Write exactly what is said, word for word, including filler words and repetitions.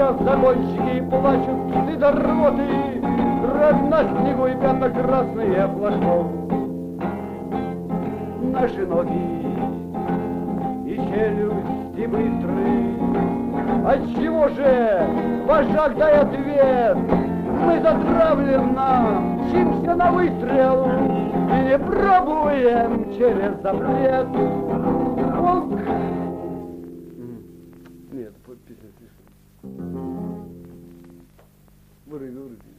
Сейчас загонщики плачут киты до рвоты, кровь на снегу и пятна красные флажков. Наши ноги и челюсти быстрые. Отчего же, вожак, дай ответ? Мы затравленно мчимся на выстрел и не пробуем через запрет. Волк... Нет, песня слишком. Выруби, выруби.